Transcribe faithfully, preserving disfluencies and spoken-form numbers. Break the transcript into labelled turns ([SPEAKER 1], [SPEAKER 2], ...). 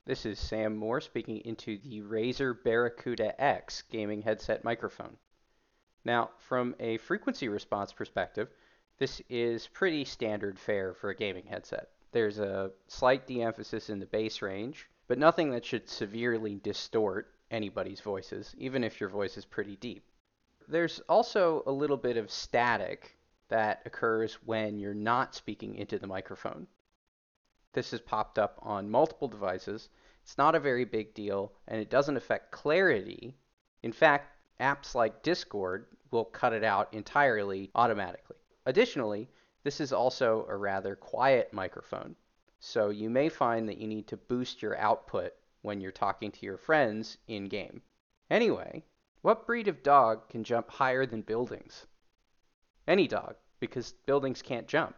[SPEAKER 1] This is Sam Moore speaking into the Razer Barracuda X gaming headset microphone. Now, from a frequency response perspective, this is pretty standard fare for a gaming headset. There's a slight de-emphasis in the bass range, but nothing that should severely distort anybody's voices, even if your voice is pretty deep. There's also a little bit of static that occurs when you're not speaking into the microphone. This has popped up on multiple devices. It's not a very big deal, and it doesn't affect clarity. In fact, apps like Discord will cut it out entirely automatically. Additionally, this is also a rather quiet microphone, so you may find that you need to boost your output when you're talking to your friends in-game. Anyway, what breed of dog can jump higher than buildings? Any dog, because buildings can't jump.